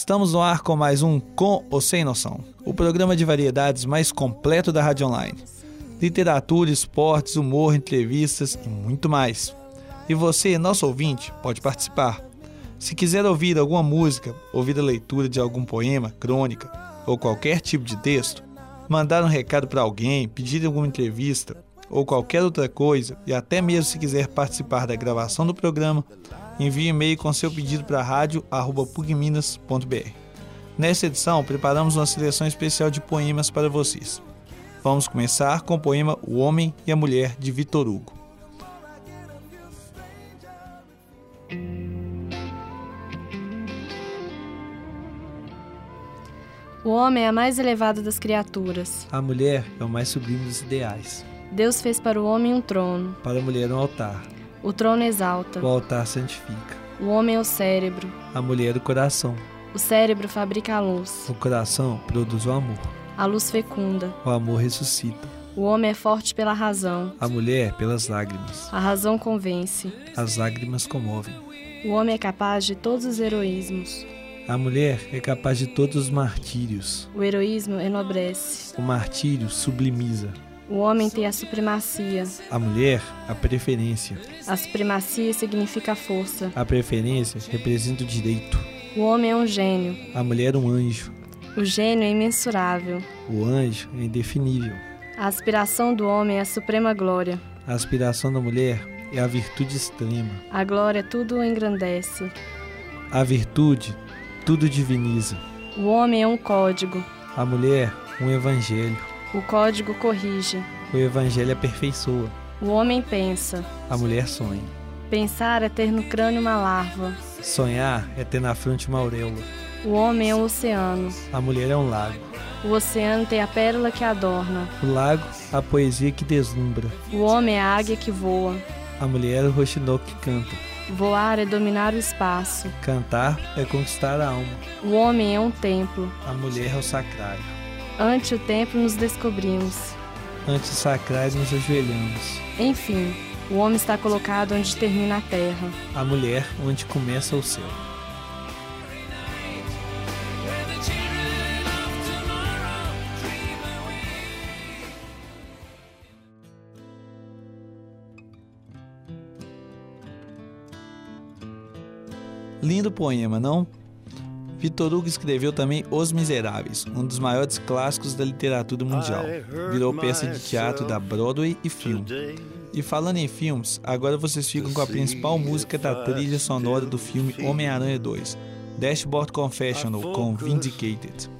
Estamos no ar com mais um Com ou Sem Noção, o programa de variedades mais completo da Rádio Online. Literatura, esportes, humor, entrevistas e muito mais. E você, nosso ouvinte, pode participar. Se quiser ouvir alguma música, ouvir a leitura de algum poema, crônica ou qualquer tipo de texto, mandar um recado para alguém, pedir alguma entrevista ou qualquer outra coisa, e até mesmo se quiser participar da gravação do programa, envie um e-mail com seu pedido para radio@pugminas.br. Nesta edição, preparamos uma seleção especial de poemas para vocês. Vamos começar com o poema O Homem e a Mulher, de Victor Hugo. O homem é a mais elevada das criaturas. A mulher é o mais sublime dos ideais. Deus fez para o homem um trono. Para a mulher um altar. O trono exalta. O altar santifica. O homem é o cérebro. A mulher o coração. O cérebro fabrica a luz. O coração produz o amor. A luz fecunda. O amor ressuscita. O homem é forte pela razão. A mulher pelas lágrimas. A razão convence. As lágrimas comovem. O homem é capaz de todos os heroísmos. A mulher é capaz de todos os martírios. O heroísmo enobrece. O martírio sublimiza. O homem tem a supremacia. A mulher, a preferência. A supremacia significa a força. A preferência representa o direito. O homem é um gênio. A mulher um anjo. O gênio é imensurável. O anjo é indefinível. A aspiração do homem é a suprema glória. A aspiração da mulher é a virtude extrema. A glória tudo o engrandece. A virtude tudo diviniza. O homem é um código. A mulher um evangelho. O código corrige. O evangelho aperfeiçoa. O homem pensa. A mulher sonha. Pensar é ter no crânio uma larva. Sonhar é ter na fronte uma auréola. O homem é um oceano. A mulher é um lago. O oceano tem a pérola que adorna. O lago, a poesia que deslumbra. O homem é a águia que voa. A mulher é o roxinol que canta. Voar é dominar o espaço. Cantar é conquistar a alma. O homem é um templo. A mulher é o sacrário. Ante o templo nos descobrimos. Ante o sacrário nos ajoelhamos. Enfim, o homem está colocado onde termina a terra. A mulher onde começa o céu. Lindo poema, não? Victor Hugo escreveu também Os Miseráveis, um dos maiores clássicos da literatura mundial. Virou peça de teatro da Broadway e filme. E falando em filmes, agora vocês ficam com a principal música da trilha sonora do filme Homem-Aranha 2, Dashboard Confessional, com Vindicated.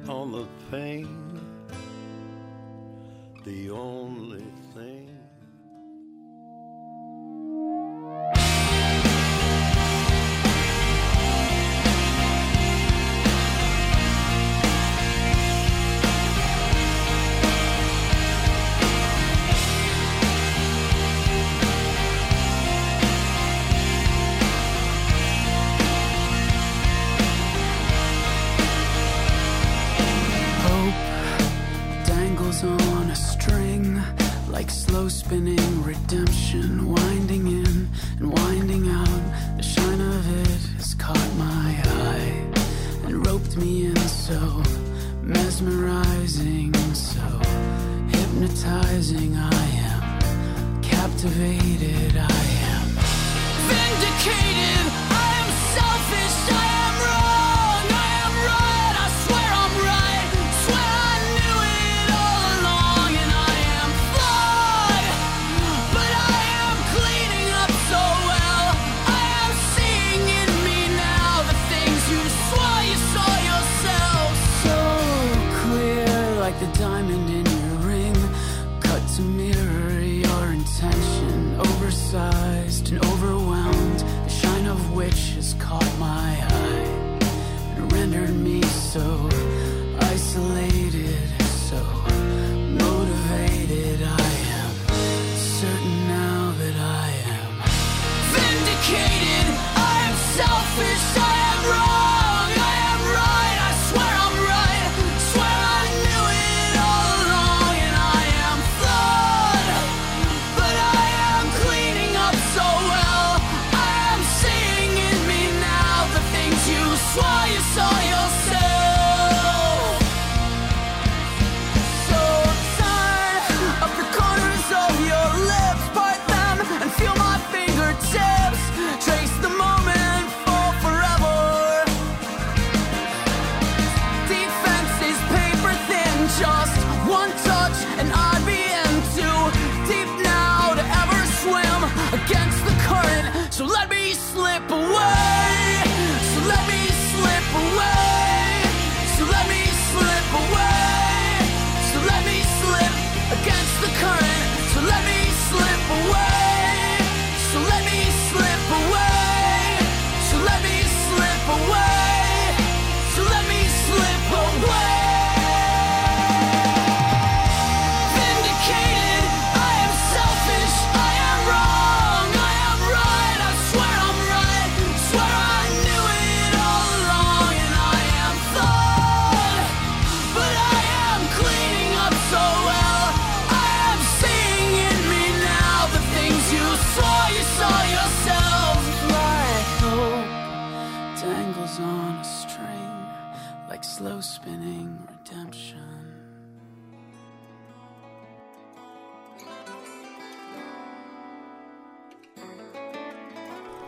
On a string, like slow spinning redemption, winding in and winding out. The shine of it has caught my eye and roped me in, so mesmerizing, so hypnotizing. I am captivated, I am vindicated. I am selfish, I am wrong, I am right, I swear I'm right, swear I knew it all along. And I am flawed, but I am cleaning up so well. I am seeing in me now the things you swore you saw yourself. So clear, like the diamond in your ring, cut to mirror your intention, oversized and overwhelmed, the shine of which has caught my eye and rendered me so isolated, so motivated. I am certain now that I am vindicated. I am selfish, I am wrong, I am right, I swear I'm right, swear I knew it all along. And I am flawed, but I am cleaning up so well. I am seeing in me now the things you swore you saw yourself.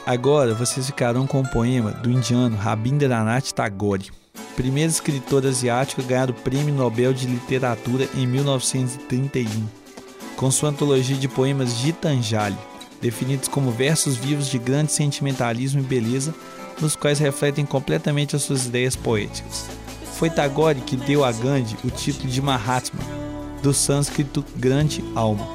Agora vocês ficarão com o poema do indiano Rabindranath Tagore, primeiro escritor asiático a ganhar o Prêmio Nobel de Literatura em 1931, com sua antologia de poemas Gitanjali, definidos como versos vivos de grande sentimentalismo e beleza, nos quais refletem completamente as suas ideias poéticas. Foi Tagore que deu a Gandhi o título de Mahatma, do sânscrito grande alma.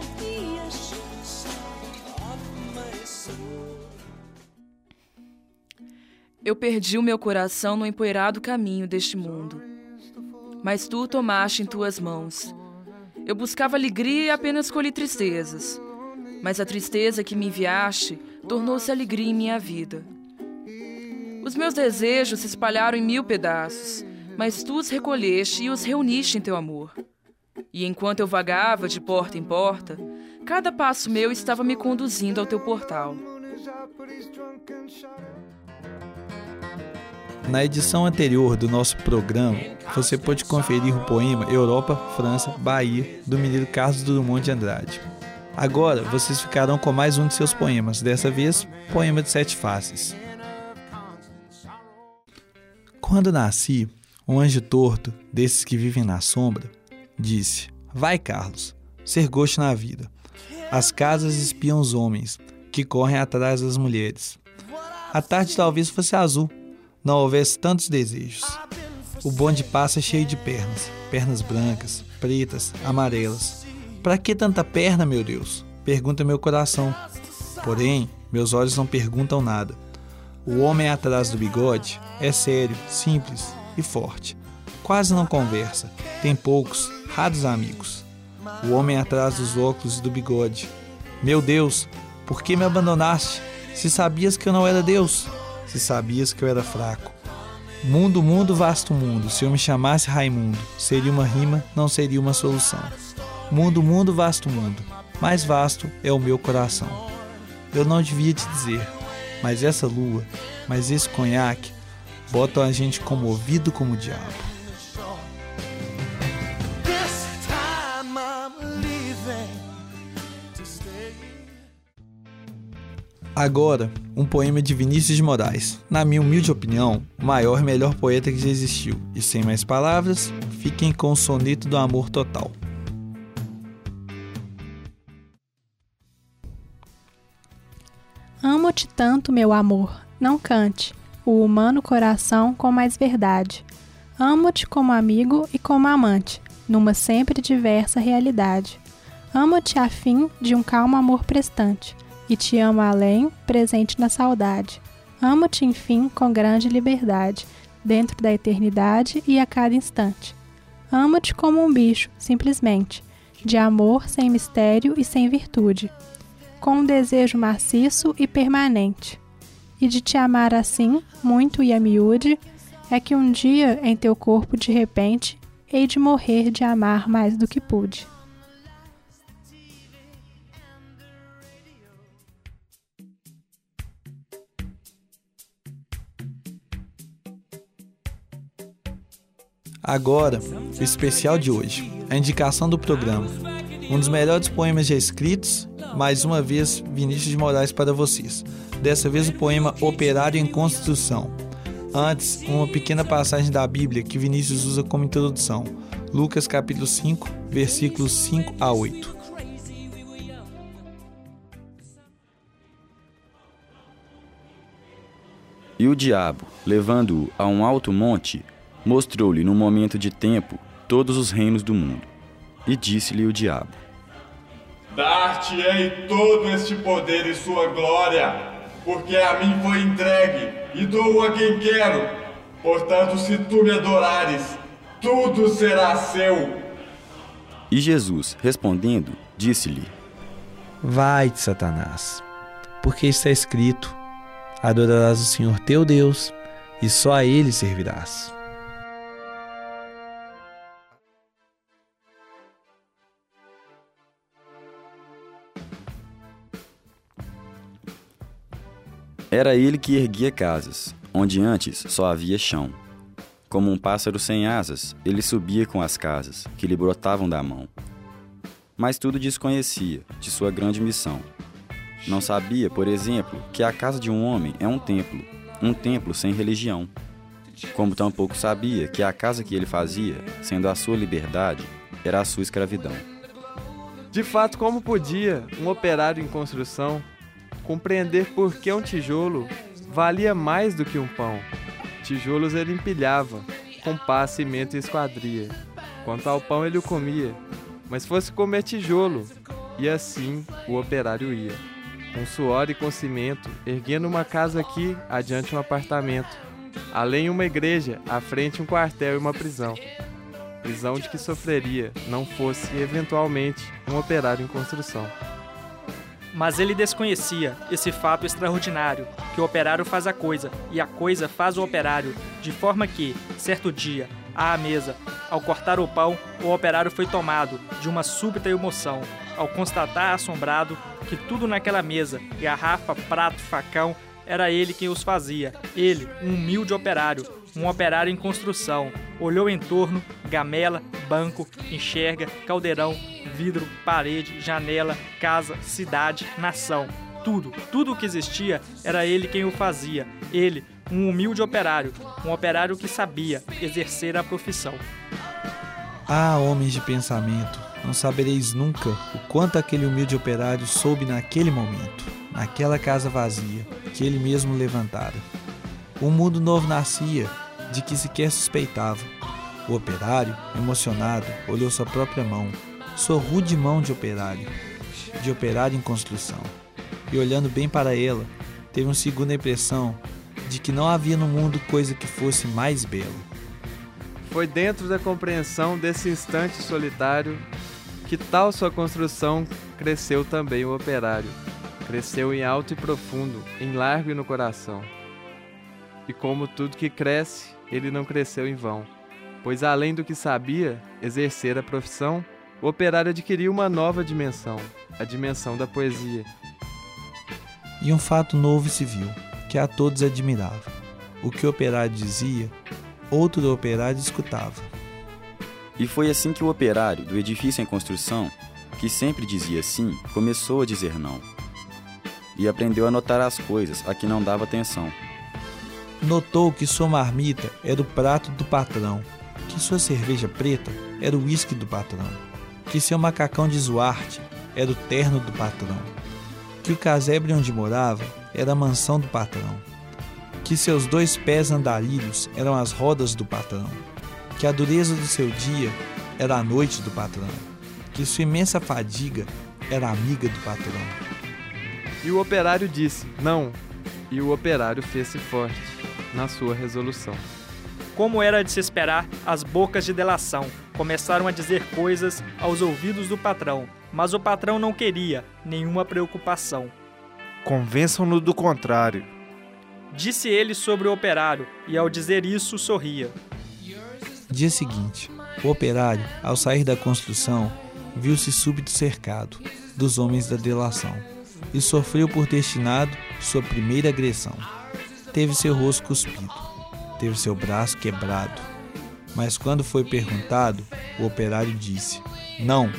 Eu perdi o meu coração no empoeirado caminho deste mundo, mas tu o tomaste em tuas mãos. Eu buscava alegria e apenas colhi tristezas, mas a tristeza que me enviaste tornou-se alegria em minha vida. Os meus desejos se espalharam em 1000 pedaços, mas tu os recolheste e os reuniste em teu amor. E enquanto eu vagava de porta em porta, cada passo meu estava me conduzindo ao teu portal. Na edição anterior do nosso programa, você pode conferir o poema Europa, França, Bahia, do mineiro Carlos Drummond de Andrade. Agora, vocês ficarão com mais um de seus poemas, dessa vez, poema de 7 faces. Quando nasci, um anjo torto, desses que vivem na sombra, disse: vai, Carlos, ser gosto na vida. As casas espiam os homens, que correm atrás das mulheres. A tarde talvez fosse azul, não houvesse tantos desejos. O bonde passa cheio de pernas, pernas brancas, pretas, amarelas. Pra que tanta perna, meu Deus? Pergunta meu coração. Porém, meus olhos não perguntam nada. O homem atrás do bigode é sério, simples e forte. Quase não conversa, tem poucos, raros amigos. O homem atrás dos óculos e do bigode. Meu Deus, por que me abandonaste? Se sabias que eu não era Deus, se sabias que eu era fraco. Mundo, mundo, vasto mundo, se eu me chamasse Raimundo, seria uma rima, não seria uma solução. Mundo, mundo, vasto mundo, mais vasto é o meu coração. Eu não devia te dizer, mas essa lua, mas esse conhaque, botam a gente comovido como o diabo. Agora, um poema de Vinícius de Moraes, na minha humilde opinião, o maior e melhor poeta que já existiu. E sem mais palavras, fiquem com o soneto do amor total. Amo-te tanto, meu amor, não cante o humano coração com mais verdade. Amo-te como amigo e como amante, numa sempre diversa realidade. Amo-te a fim de um calmo amor prestante, e te amo além, presente na saudade. Amo-te, enfim, com grande liberdade, dentro da eternidade e a cada instante. Amo-te como um bicho, simplesmente, de amor sem mistério e sem virtude, com um desejo maciço e permanente. E de te amar assim, muito e a miúde, é que um dia em teu corpo de repente hei de morrer de amar mais do que pude. Agora, o especial de hoje, a indicação do programa. Um dos melhores poemas já escritos, mais uma vez Vinícius de Moraes para vocês. Dessa vez o poema Operário em Construção. Antes, uma pequena passagem da Bíblia que Vinícius usa como introdução. Lucas capítulo 5, versículos 5 a 8. E o diabo, levando-o a um alto monte, mostrou-lhe num momento de tempo todos os reinos do mundo. E disse-lhe o diabo: dar-te-ei todo este poder e sua glória, porque a mim foi entregue, e dou a quem quero. Portanto, se tu me adorares, tudo será seu. E Jesus, respondendo, disse-lhe: vai-te, Satanás, porque está escrito: adorarás o Senhor teu Deus, e só a Ele servirás. Era ele que erguia casas, onde antes só havia chão. Como um pássaro sem asas, ele subia com as casas, que lhe brotavam da mão. Mas tudo desconhecia de sua grande missão. Não sabia, por exemplo, que a casa de um homem é um templo sem religião. Como tampouco sabia que a casa que ele fazia, sendo a sua liberdade, era a sua escravidão. De fato, como podia um operário em construção compreender por que um tijolo valia mais do que um pão? Tijolos ele empilhava, com pá, cimento e esquadria. Quanto ao pão ele o comia, mas fosse comer tijolo, e assim o operário ia, com suor e com cimento, erguendo uma casa aqui, adiante um apartamento, além uma igreja, à frente um quartel e uma prisão. Prisão de que sofreria, não fosse, eventualmente, um operário em construção. Mas ele desconhecia esse fato extraordinário, que o operário faz a coisa, e a coisa faz o operário, de forma que, certo dia, à mesa, ao cortar o pão, o operário foi tomado de uma súbita emoção, ao constatar assombrado que tudo naquela mesa, garrafa, prato, facão, era ele quem os fazia. Ele, um humilde operário, um operário em construção, olhou em torno, gamela, banco, enxerga, caldeirão, vidro, parede, janela, casa, cidade, nação. Tudo o que existia era ele quem o fazia. Ele, um humilde operário, um operário que sabia exercer a profissão. Ah, homens de pensamento, não sabereis nunca o quanto aquele humilde operário soube naquele momento, naquela casa vazia, que ele mesmo levantara. Um mundo novo nascia, de que sequer suspeitava. O operário, emocionado, olhou sua própria mão, sua rude mão de operário em construção, e olhando bem para ela, teve uma segunda impressão de que não havia no mundo coisa que fosse mais bela. Foi dentro da compreensão desse instante solitário que tal sua construção cresceu também o operário. Cresceu em alto e profundo, em largo e no coração. E como tudo que cresce, ele não cresceu em vão, pois além do que sabia exercer a profissão, o operário adquiriu uma nova dimensão, a dimensão da poesia. E um fato novo se viu, que a todos admirava. O que o operário dizia, outro do operário escutava. E foi assim que o operário do edifício em construção, que sempre dizia sim, começou a dizer não. E aprendeu a notar as coisas a que não dava atenção. Notou que sua marmita era o prato do patrão, que sua cerveja preta era o uísque do patrão, que seu macacão de Zuarte era o terno do patrão, que o casebre onde morava era a mansão do patrão, que seus 2 pés andarilhos eram as rodas do patrão, que a dureza do seu dia era a noite do patrão, que sua imensa fadiga era amiga do patrão. E o operário disse, não, e o operário fez-se forte na sua resolução. Como era de se esperar, as bocas de delação começaram a dizer coisas aos ouvidos do patrão, mas o patrão não queria nenhuma preocupação. Convençam-no do contrário, disse ele sobre o operário, e ao dizer isso sorria. Dia seguinte, o operário, ao sair da construção, viu-se súbito cercado dos homens da delação e sofreu por destinado sua primeira agressão. Teve seu rosto cuspido, teve seu braço quebrado, mas quando foi perguntado, o operário disse, não.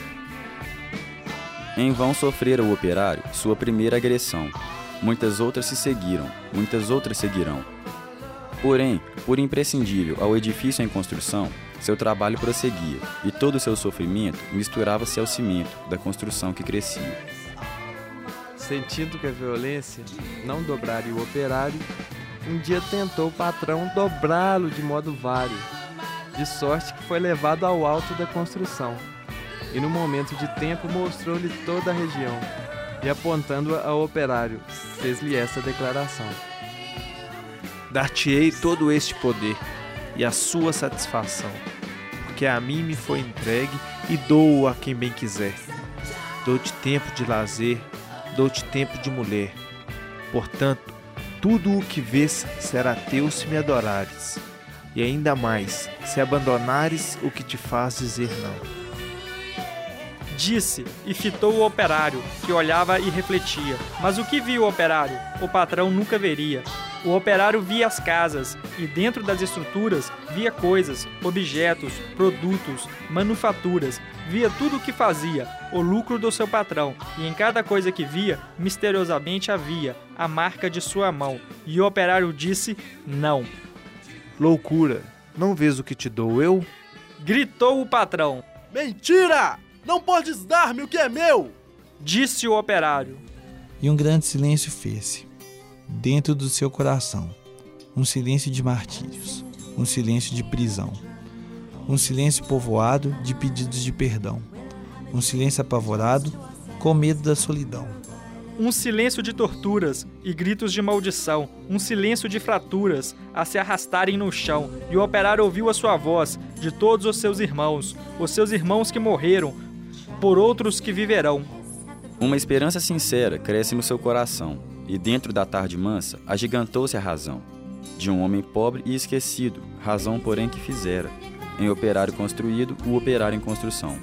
Em vão sofrera o operário sua primeira agressão. Muitas outras se seguiram, muitas outras seguirão. Porém, por imprescindível ao edifício em construção, seu trabalho prosseguia, e todo o seu sofrimento misturava-se ao cimento da construção que crescia. Sentindo que a violência não dobraria o operário, um dia tentou o patrão dobrá-lo de modo vário, de sorte que foi levado ao alto da construção, e no momento de tempo mostrou-lhe toda a região, e apontando-a ao operário, fez-lhe essa declaração. dar-te-ei todo este poder e a sua satisfação, porque a mim me foi entregue e dou-o a quem bem quiser. Dou-te tempo de lazer, dou-te tempo de mulher. Portanto, tudo o que vês será teu se me adorares, e ainda mais, se abandonares o que te faz dizer não. Disse e fitou o operário, que olhava e refletia. Mas o que viu o operário, o patrão nunca veria. O operário via as casas e dentro das estruturas via coisas, objetos, produtos, manufaturas, via tudo o que fazia, o lucro do seu patrão, e em cada coisa que via, misteriosamente havia a marca de sua mão. E o operário disse: não. Loucura! Não vês o que te dou eu? Gritou o patrão. Mentira! Não podes dar-me o que é meu! Disse o operário. E um grande silêncio fez-se dentro do seu coração, um silêncio de martírios, um silêncio de prisão, um silêncio povoado de pedidos de perdão, um silêncio apavorado com medo da solidão. Um silêncio de torturas e gritos de maldição, um silêncio de fraturas a se arrastarem no chão, e o operário ouviu a sua voz de todos os seus irmãos que morreram, por outros que viverão. Uma esperança sincera cresce no seu coração, e dentro da tarde mansa agigantou-se a razão de um homem pobre e esquecido, razão porém que fizera, em operário construído, o operário em construção.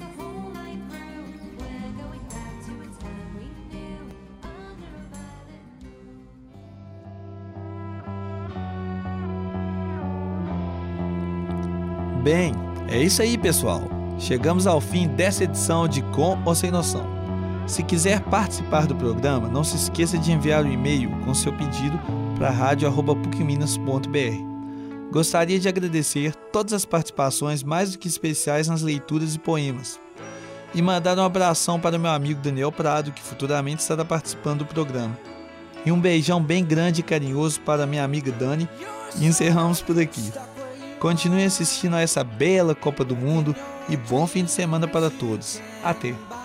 Bem, é isso aí, pessoal. Chegamos ao fim dessa edição de Com ou Sem Noção. Se quiser participar do programa, não se esqueça de enviar um e-mail com seu pedido para radio@pucminas.br. Gostaria de agradecer todas as participações mais do que especiais nas leituras e poemas. E mandar um abração para o meu amigo Daniel Prado, que futuramente estará participando do programa. E um beijão bem grande e carinhoso para minha amiga Dani. E encerramos por aqui. Continue assistindo a essa bela Copa do Mundo e bom fim de semana para todos. Até!